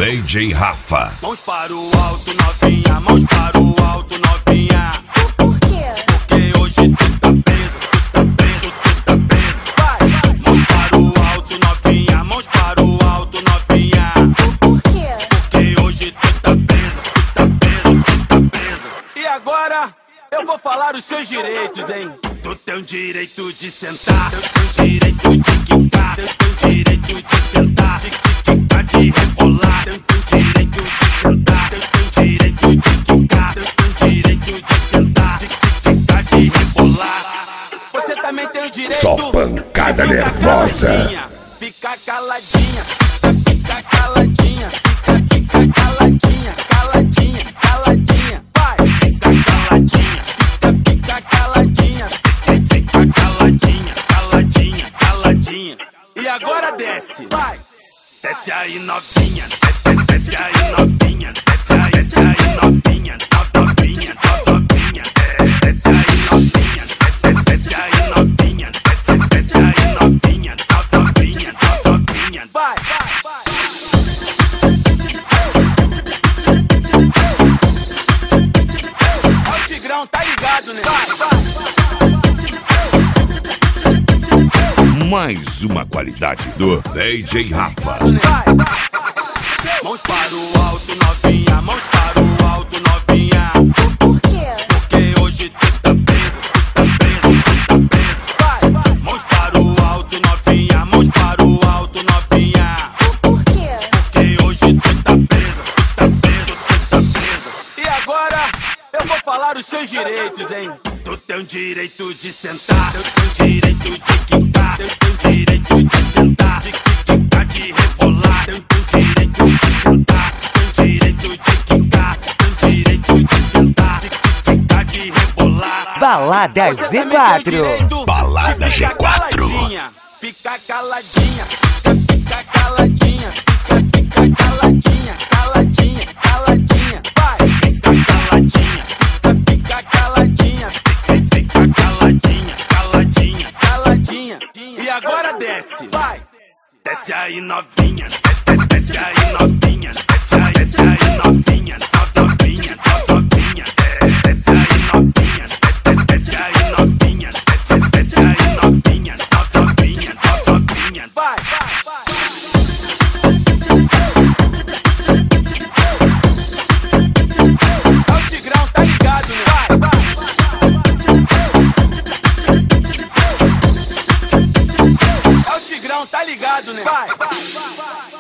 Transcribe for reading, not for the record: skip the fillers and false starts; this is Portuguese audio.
DJ Rafa. Mãos para o alto, novinha, mãos para o alto, novinha. Por quê? Porque hoje tu tá preso, tu tá preso, tu tá preso. Vai! Mãos para o alto, novinha, mãos para o alto, novinha. Por quê? Porque hoje tu tá preso, tu tá preso, tu tá preso. E agora eu vou falar os seus direitos, hein? Tu tem o direito de sentar, tu tem o direito de quicar, tu tem o direito de sentar, de quicar, de rebolar, tu tem o direito de sentar, tu tem o direito de quicar, tu tem o direito de sentar, de quicar, de rebolar. Você também tem o direito Só pancada de ficar nervosa. caladinha, ficar caladinha, ficar caladinha, ficar caladinha, caladinha, caladinha, vai, ficar caladinha, ficar caladinha, ficar caladinha, caladinha, caladinha. E agora desce, vai, desce aí novinha, desce aí novinha, desce aí novinha, novinha, novinha, desce aí novinha, desce aí novinha, desce aí novinha, novinha, novinha, vai, vai, vai. Ó o Tigrão, tá ligado, né? Mais uma qualidade do DJ Rafa. Mãos para o alto, novinha, mãos para o alto, novinha. Por quê? Porque hoje tu tá preso, tu tá preso, tu tá preso. Vai! Mãos para o alto, novinha, mãos para o alto, novinha. Por quê? Porque hoje tu tá preso, tu tá preso, tu tá preso. E agora eu vou falar os seus direitos, hein? Tu tem o direito de sentar, tu tem o direito de quicar, tu tem o direito de sentar, de quicar, de rebolar, tu tem o direito de sentar, tu tem o direito de quicar, tu tem o direito de sentar, de quicar, de rebolar. Balada Você também tem o Z4. direito Balada de ficar G4. caladinha, ficar caladinha, ficar caladinha, ficar caladinha, caladinha, caladinha, vai, ficar caladinha, ficar caladinha, ficar caladinha, caladinha, caladinha. E agora desce, vai, desce aí novinha, desce aí novinha, desce aí novinha, novinha, novinha, desce aí novinha, desce aí novinha, desce aí novinha, novinha, novinha, vai, vai, vai. É o Tigrão, tá ligado, né? Vai, vai, vai. É o Tigrão, tá ligado, né? Vai, vai, vai, vai.